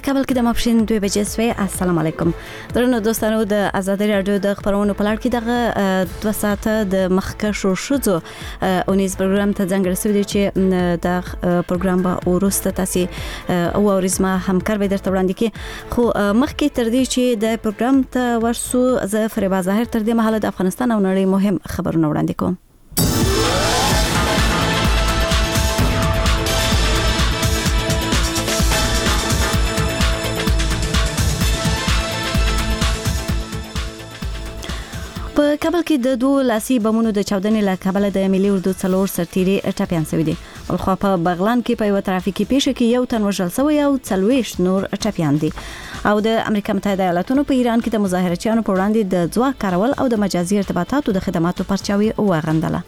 کابل کې د ماپښین 2 بجې سوی. السلام علیکم درنو دوستانو. د آزادۍ رادیو د خبرونو په لړ کې دغه 2 ساعته د مخکښو ښځو اونیز پروګرام ته ځانګړی شوی دی چې د پروګرام به ورسته تاسو او ورزما همکار به درته وړاندې کی. خو مخکې تر دې چې د پروګرام ته ورسو زه فریبا ظاهر تر دې مهاله د افغانستان او نړۍ مهم خبرونه وړاندې کوم. په کابل کې د 2 لاسي بمونو د چاودنې له کابل د ملي اردو څلور سرتيري ټاپیان شوی دي. ولخوا په بغلان کې په یو ترافیکي پیښه کې یو تن وژل شوی او 40 نور ټاپیان دي. او د امریکا متحده ایالاتونو په ایران کې د مظاهرچیانو په وړاندې د ځواک کارول او د مجازي ارتباطاتو د خدماتو پرچاوي وغندله.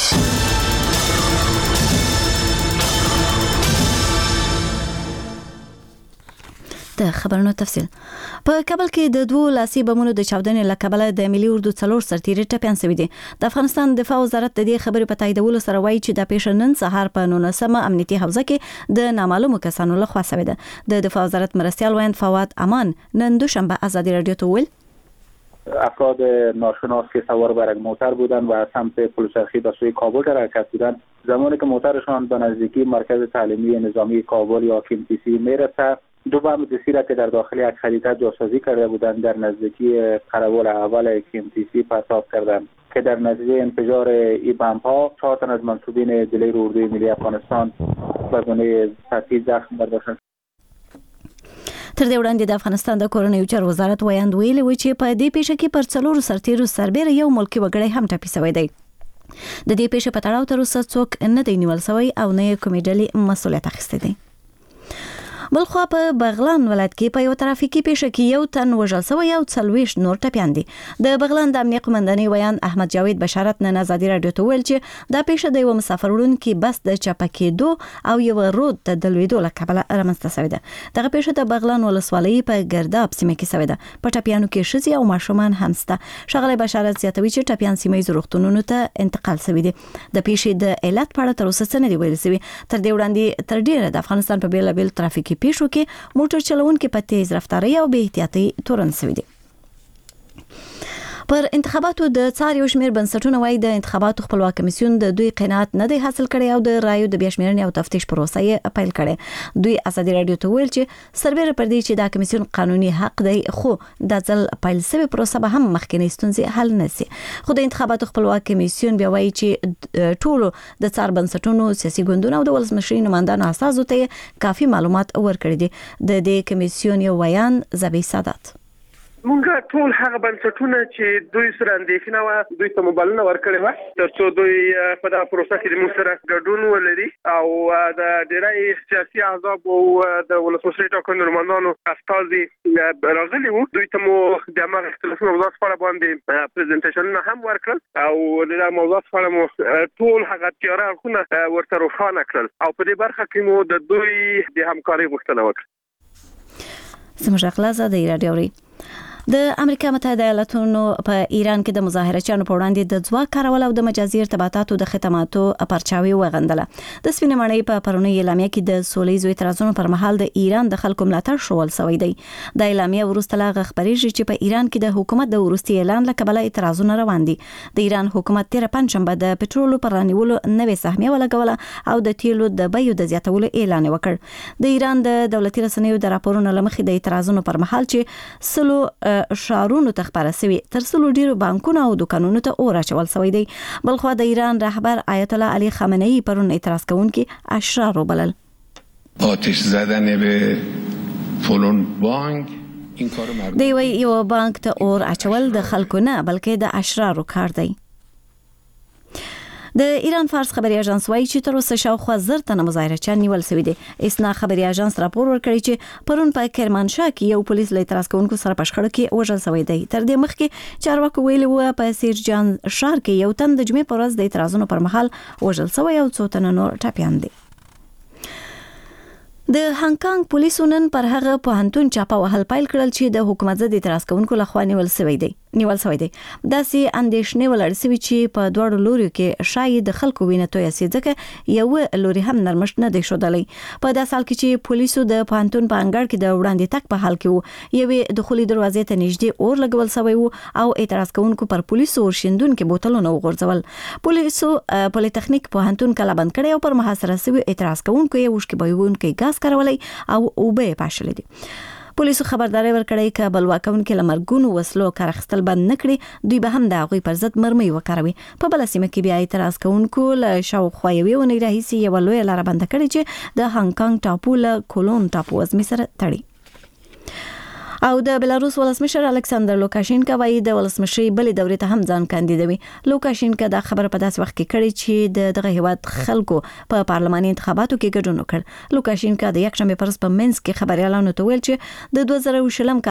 د خبرونو تفصیل. په کابل کې د 2 لاسي بمونو د چاودنې له کابل د ملي اردو څلور سرتيري ټاپیان شوی دي. د افغانستان دفاع وزارت د دې خبرې په تاییدولو سره وایي چې د پیښه نن سهار په 19 امنیتي حوزه کې د نامعلومو کسانو لخوا شوې ده. د دفاع وزارت مرستیال ویاند فواد امان نن دوشنبه آزادی رادیو ته ویل افراد ناشناس که سوار بر یک موتر بودند و از سمت پلچرخی به سوی کابل حرکت بودند. زمانی که موترشان به نزدیکی مرکز تعلیمی نظامی کابل یا KMTC میرسد، 2 بم دسی را که در داخل یک خریطه جاسازی کرده بودند در نزدیکی قرول اول KMTC پرتاب کردند که در نتیجه انفجار این بمب ها 4 تن از منصوبین دلیر اردوی ملی افغانستان به گونه سطحی زخم برداشتند. تر دې وړاندې د افغانستان د کورنیو چارو وزارت ویاند ویلي و چې په دې پیښه کې پر 4 سرتیرو سربېره یو ملکی وګړی هم ټاپي شوی دی. د دې پیښې په تړاو تر اوسه څوک نه دی نیول شوی او نه کومې ډلې مسؤلیت اخیستی دی. بلخوا په بغلان ولایت کې په یو ترافیکي پیښه کې یو تن وژل شوی او 40 نور ټاپیان دي. د بغلان د امنیت قومندانۍ ویاند احمد جاوید بشارت نن آزادی رادیو ته ویل چې دا پیښه د یو مسافر وړونکي بس د چپکېدو او یو رود د دلویدو له کبله رامنځته شوې ده. دغه پیښه د بغلان ولسوالۍ په ګرداب سیمه کې شوې ده. په ټاپیانو کې ښځې او ماشومان هم شته. ښاغلی بشارت زیاتوي چې ټاپیان سیمه ییزو روغتونونو ته انتقال شوي دي. د پیښې د علت په اړه تر اوسه څه نه دی ویل شوی. تر دې وړاندې تر ډیره د افغانستان په بیلابیل ترافیکي پیښو کې موټر چلوونکي په تیز رفتارۍ او بې احتیاطۍ تورن شوي دي. پر انتخاباتو د څار یو شمېر بنسټونه وایي د انتخاباتو خپلواک کمیسیون د دوی قناعت نه دی حاصل کړی او د رایو د بیا شمېرنې او تفتیش پروسه یې پیل کړې. دوی آزادي رادیو ته ویل چې سربېره پر دې چې دا کمیسیون قانوني حق دی خو د ځل پیل شوی پروسه به هم مخکینی ستونزې حل نه شي. خو د انتخاباتو خپلواک کمیسیون بیا وایي چې ټولو د څار بنسټونو سیاسي ګوندونو او د ولسمشرۍ نمائندانو اساسو ته کافي معلومات ورکړي دي. د دې کمیسیون یو ویان زبی سادات مونږ ټول هغه بنسټونه چې دوی سره اندېښنه وه دوی ته موبایلونه ورکړي وه تر څو دوی په دغه پروسه کې مونږ سره ګډون ولري او د ډېری سیاسي احزابو او د ولسمشرۍ ټاکنو نمایندانو استازي راغلي وو. دوی ته مو د هماغه اختلافي موضوعاتو په اړه باندې پریزنټیشنونه هم ورکړل او د دغه موضوعاتو په اړه مو ټول هغه تیاره اړخونه ورته روښانه کړل او په دې برخه کې مو د دوی د همکارۍ غوښتنه وکړه. زموږ اخلاص د رادیو د امریکا متحده ایالاتونو په ایران کې د مظاهرچیانو په وړاندې د ځواک کارول او د مجازي ارتباطاتو د خدماتو پرچاوي وغندله. د سپینې ماڼۍ په پرونی اعلامیه کې د سولهییزو اعتراضونو پر مهال د ایران د خلکو ملاتړ شول شوی دی. د اعلامیه وروسته لا خبرېږي چې په ایران کې د حکومت د وروستي اعلان له کبله اعتراضونه روان دي. د ایران حکومت تیر پنځشنبه د پټرولو پر رانیولو نوې سهمیه ولګوله او د تیلو د بیو د زیاتولو اعلان وکړ. د ایران د دولتي رسنیو د راپورونو لمخې د اعتراضونو پر مهال چې سلو شارونو ته خبره شوی تر څلو ډیرو بانکونو او دکانونو ته اور اچول شوی دی. بلخوا د ایران رهبر آیت الله علی خامنه‌ای پرون اعتراض کوونکي اشرار وبلل. آتش زدن به فلان بانک این کارو مردم دی وی یو بانک ته اور اچول د خلکو نه بلکې د اشرارو کار دی. د ایران فارس خبري اژانس وایي چې تر اوسه شاوخوا 1000 تنه مظاهرچیان نیول شوي دي. اسنا خبري اژانس راپور ورکړی چې پرون په کرمانشاه کې یو پولیس له اعتراض کوونکو سره په شخړه کې وژل شوی دی. تر دې مخکې چارواکو ویلي و په سیرجان ښار کې یو تن د جمعې پر ورځ د اعتراضونو پر مهال وژل شوی او 2 تنه نور ټاپیان دي. د هانګ کانګ پولیسو نن پر هغه پوهنتون چاپه وهل پیل کړل چې د حکومت ضد اعتراض کوونکو لخوا نیول شوی دی. نیول شوی دی. داسې اندېښنې ولړ سوي چې په دواړو لوریو کې شاید د خلکو وینه تویه سي، ځکه یو لوري هم نرمښت نه دی ښودلی. په دا سال کې چې پولیسو د پوهنتون په انګړ کې د وړاندې تګ په حال کې وو، یوې دخولي دروازې ته نږدې اور لګول شوی وو او اعتراض کوونکو پر پولیسو ورشندونکو بوتلونه وغورځول. پولیسو پولیتخنیک پوهنتون کلابند کړی او پر محاصره شوي اعتراض کوونکو یې وشکې بهوونکی ګاز کارولی او اوبه یې پاشلې دي. پولیسو خبرداري ورکړې چې بلوا کوونکي له مرګونو وسلو کار اخیستل بند نه کړي، دوی به هم د هغوی پر ضد مرمۍ وکاروي. په بله سیمه کې بیا اعتراض کوونکو له شاوخوا یوې اونۍ راهیسې یوه لویه لاره بنده کړې چې د هانګ کانګ ټاپو له کولون ټاپو وزمې سره تړي. او د بلاروس ولسمشر الکساندر لوکاشینکا وایي د ولسمشرۍ بلې دورې ته هم ځان کاندیدوي. لوکاشینکا دا خبره په داسې وخت کې کړې چې دغه هیواد خلکو په پارلماني انتخاباتو کې ګډون وکړ. لوکاشینکا د یکشنبې پر ورځ په منسک کې خبريالانو ته ویل چې د 2020